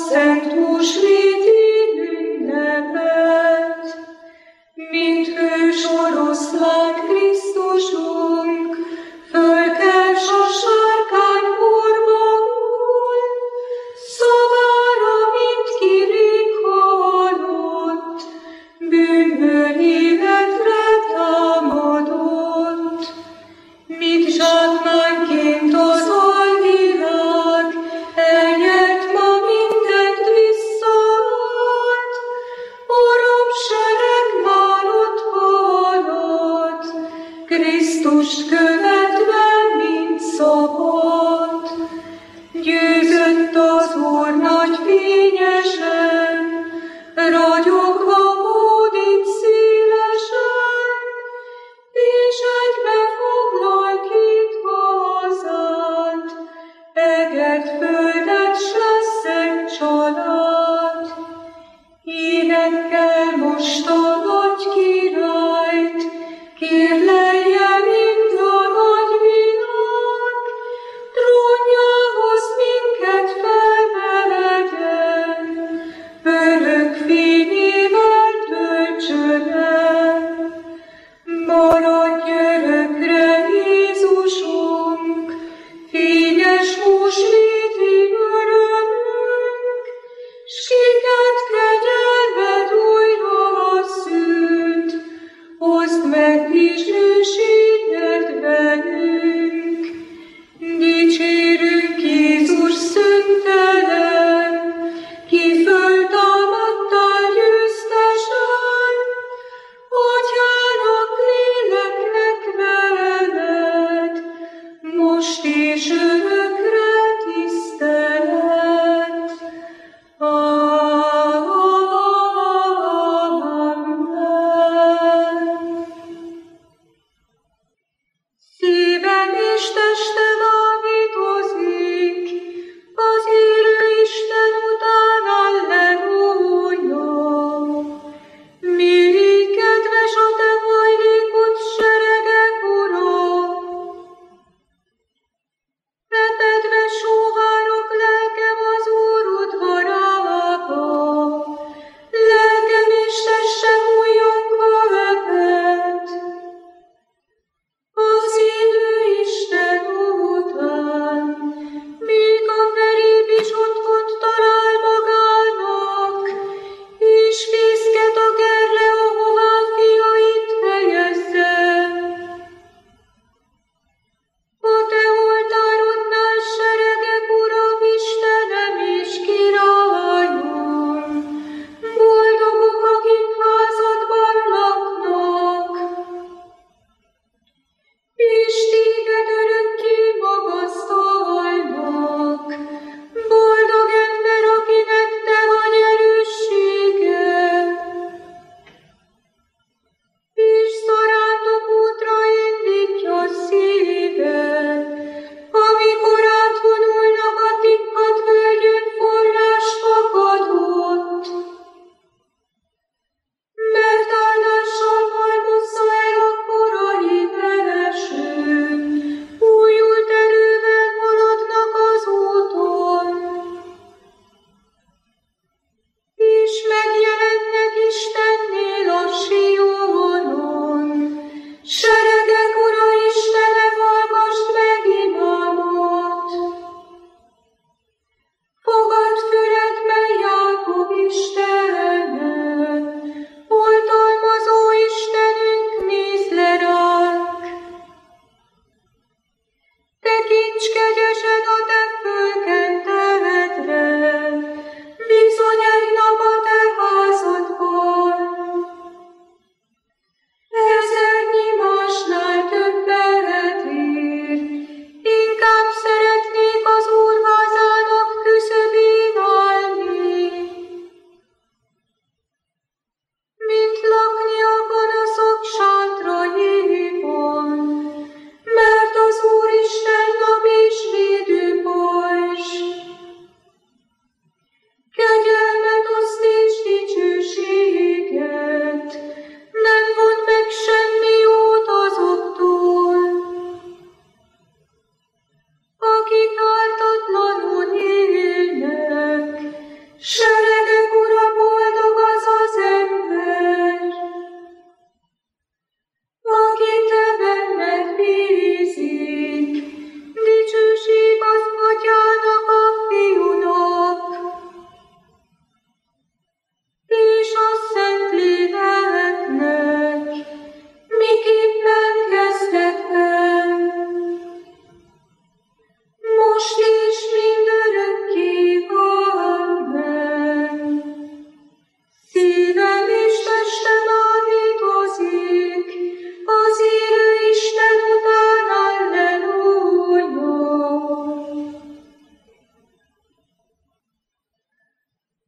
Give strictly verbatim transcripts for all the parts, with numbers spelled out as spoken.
szent húsvéti ünnepet, mint hős oroszlán Krisztusunk, fölkelt a sárkány hormagul, szavára, mint kirik halott, bűnből életre támadott, mint zsákmányként az alvilág, elnyert ma mindent visszaad, a rabsereg már ott halad, Krisztust követve, mint szabad. Győzött az Úr nagy fényesen, ragyogva hódít szélesen, és egybe foglal két hazát, eget, földet, s lesz család. Énekkel most a nagy királyt, kérlelje mind a nagy világ, trónjához minket felvelegyen, örök fényével töltsön el. Maradj örökre, Jézusunk, fényes húsvéti örömünk, s kiket kegyelmed újra szül.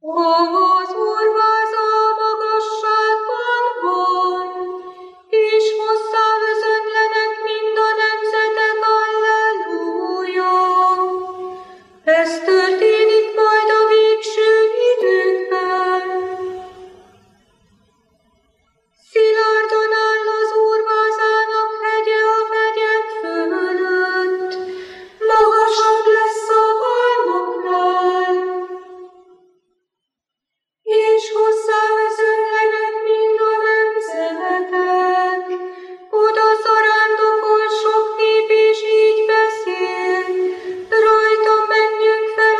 Az Úr váza a magasságban van, és hozzá özönlenek mind a nemzetek, alleluja. Ez történik majd a végső időkben. Szilárdan áll az Úr vázának hegye a hegyek fölött, magasabb lesz a halmoknál, és hozzá özönlenek mind a nemzetek. Oda zarándokol sok nép, és így beszél: rajta menjünk fel,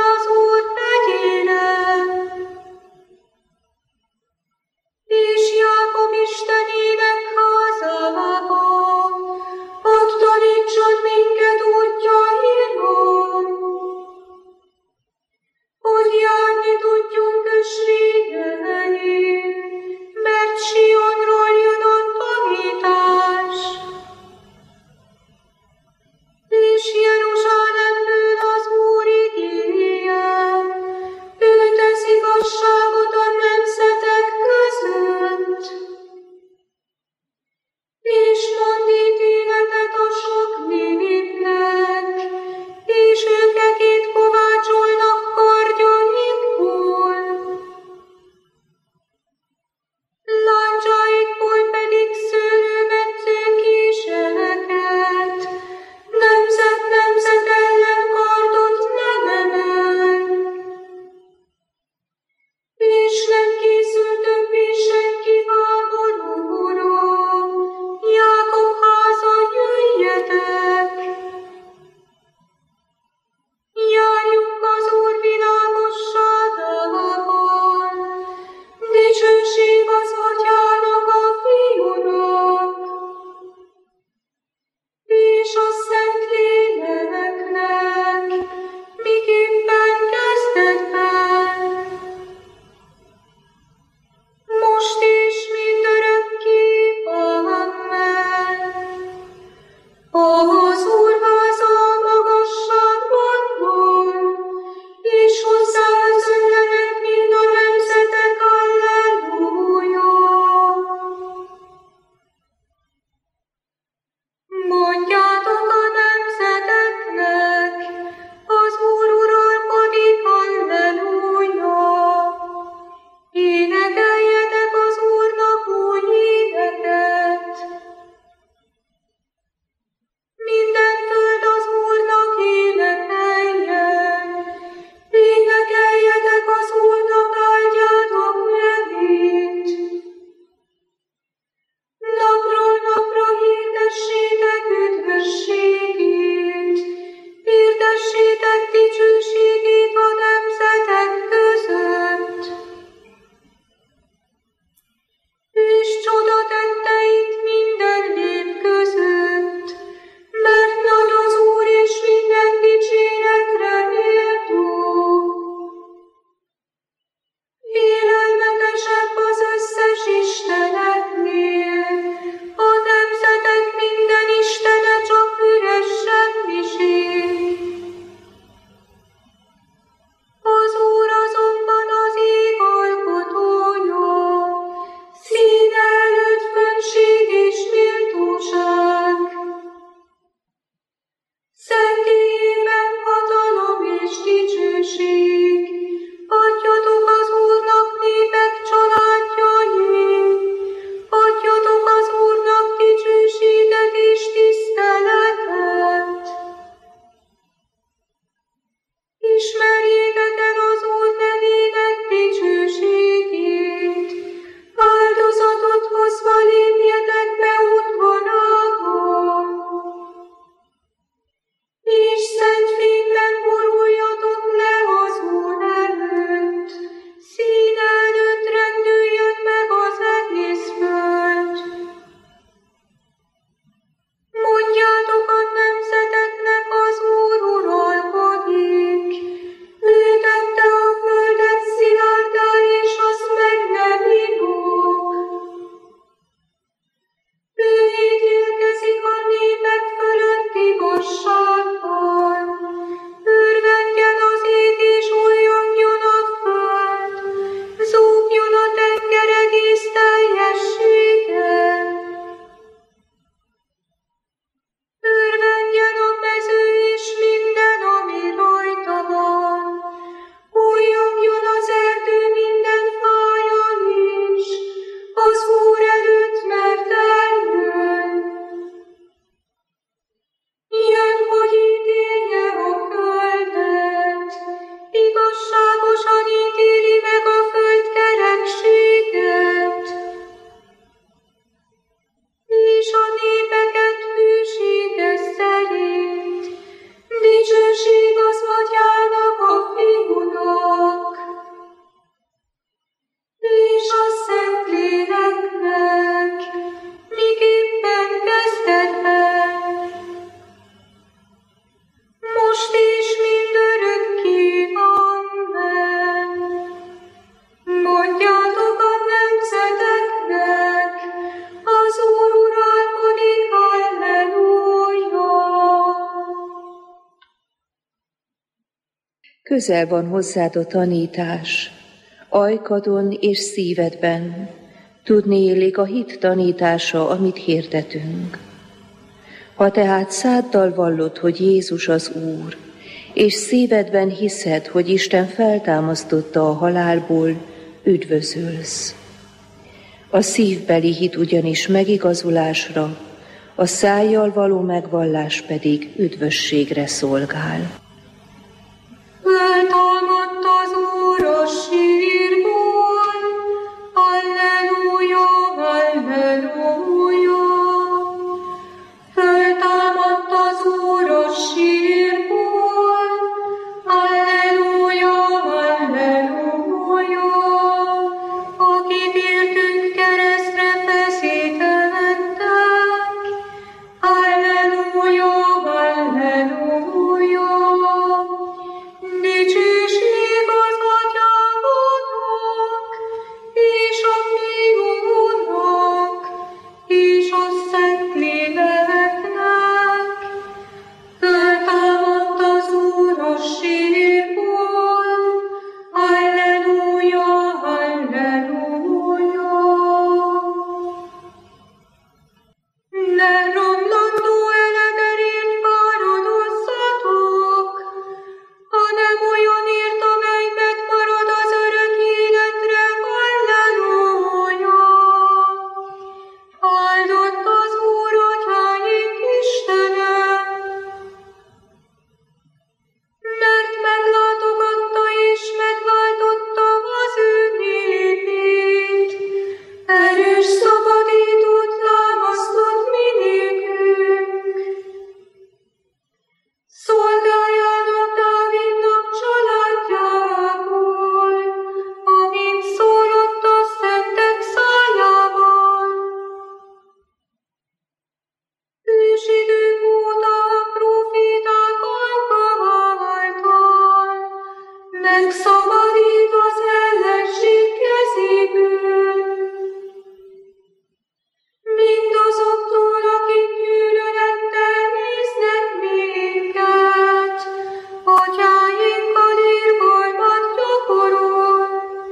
közel van hozzád a tanítás, ajkadon és szívedben, tudnélik a hit tanítása, amit hirdetünk. Ha tehát száddal vallod, hogy Jézus az Úr, és szívedben hiszed, hogy Isten feltámasztotta a halálból, üdvözülsz. A szívbeli hit ugyanis megigazulásra, a szájjal való megvallás pedig üdvösségre szolgál. Föltámadt az Úr a sírból, halleluja, halleluja. Föltámadt az Úr a sírból, halleluja, halleluja. Akit értünk keresztre feszítettek, halleluja, halleluja. Dicsőség az Atyának, és a Fiúnak, és a Szentléleknek. Föltámadt az Úr a sírból, halleluja, halleluja. Ne romlandó elegerét fáradozzatok, hanem olyan ért, amely megmarad az örök életre, halleluja. Áldott az Úr, atyáink Istene, mert meglátogatta és megváltotta az ő népét. Erős szabadítót támasztott mi nékünk. Szolgájának Dávidnak családjából, amint szólott a szentek szájával. Ősidők óta a próféták alkalmával megszabadít az ellenség kezéből. Mindazoktól, akik gyűlölettel néznek minket, atyáinkkal irgalmat gyakorol.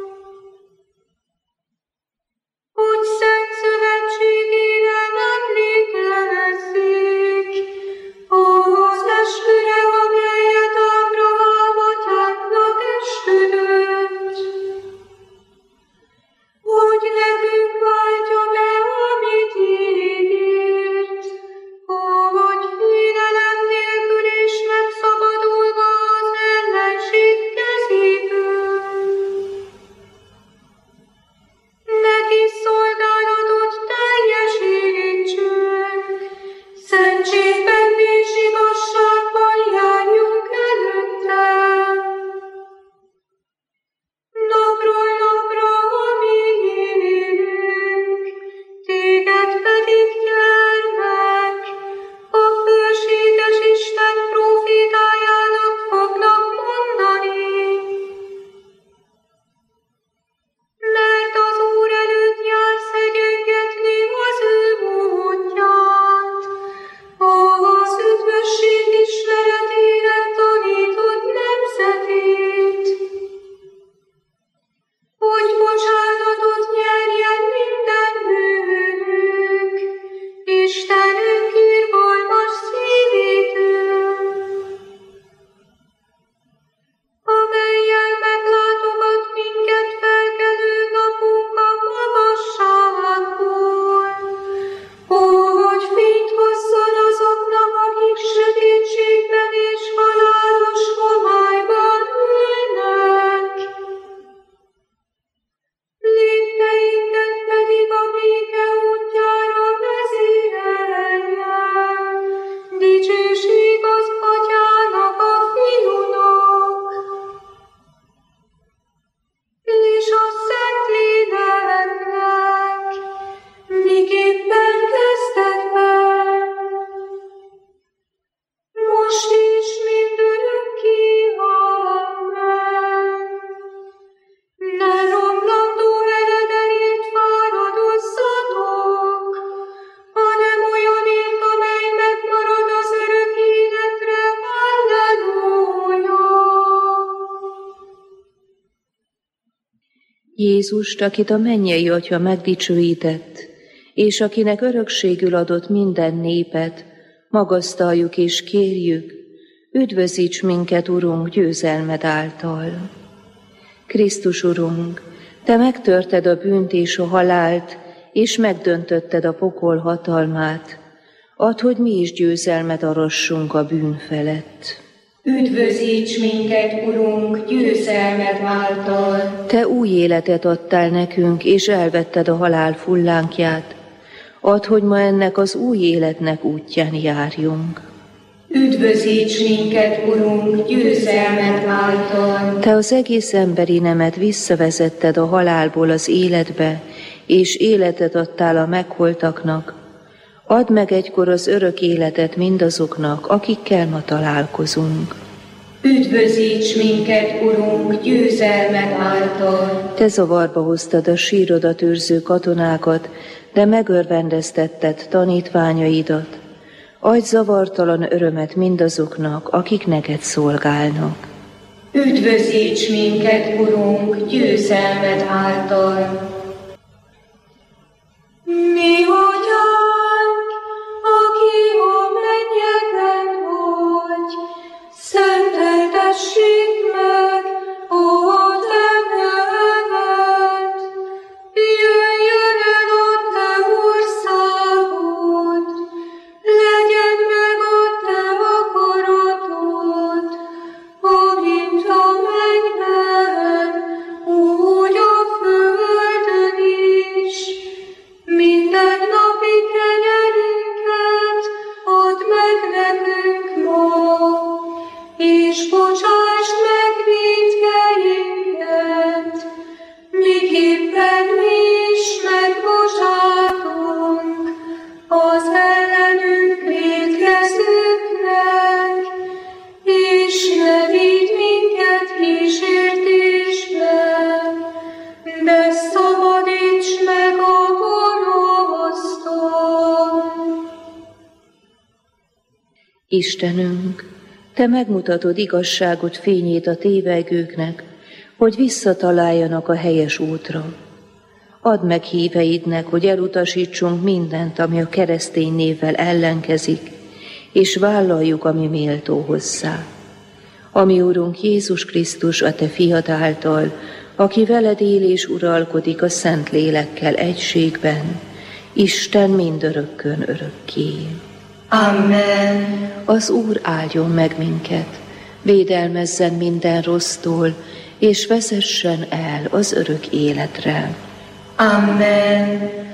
Hogy szent szövetségére emlékezzék, az esküre, amelyet Ábrahám atyánknak esküdött. Jézust, akit a mennyei Atya megdicsőített, és akinek örökségül adott minden népet, magasztaljuk és kérjük, üdvözíts minket, Urunk, győzelmed által. Krisztus Urunk, Te megtörted a bűnt és a halált, és megdöntötted a pokol hatalmát, add, hogy mi is győzelmet arassunk a bűn felett. Üdvözíts minket, Urunk, győzelmed által. Te új életet adtál nekünk, és elvetted a halál fullánkját, add, hogy ma ennek az új életnek útján járjunk. Üdvözíts minket, Urunk, győzelmed által. Te az egész emberi nemet visszavezetted a halálból az életbe, és életet adtál a megholtaknak. Add meg egykor az örök életet mindazoknak, akikkel ma találkozunk. Üdvözíts minket, Urunk, győzelmed által. Te zavarba hoztad a sírodat őrző katonákat, de megörvendeztetted tanítványaidat. Adj zavartalan örömet mindazoknak, akik neked szolgálnak. Üdvözíts minket, Urunk, győzelmed által. Mi Atyánk, aki a mennyekben vagy, szenteltessék meg a Te neved. Jöjjön el a Te országod, legyen meg a Te akaratod, amint a mennyben, úgy a földön is. Minden napi kenyerünket add meg nekünk ma, és bocsásd meg vétkeinket, miképpen mi is megbocsátunk az ellenünk vétkezőknek, és ne vigy minket kísértésbe, de szabadíts meg a gonosztól. Istenünk, Te megmutatod igazságod fényét a tévegőknek, hogy visszataláljanak a helyes útra. Add meg híveidnek, hogy elutasítsunk mindent, ami a keresztény névvel ellenkezik, és vállaljuk, ami méltó hozzá. Ami Urunk Jézus Krisztus, a Te fiad által, aki veled él és uralkodik a Szent Lélekkel egységben, Isten mindörökkön örökké. Amen. Az Úr áldjon meg minket, védelmezzen minden rossztól, és vezessen el az örök életre. Amen.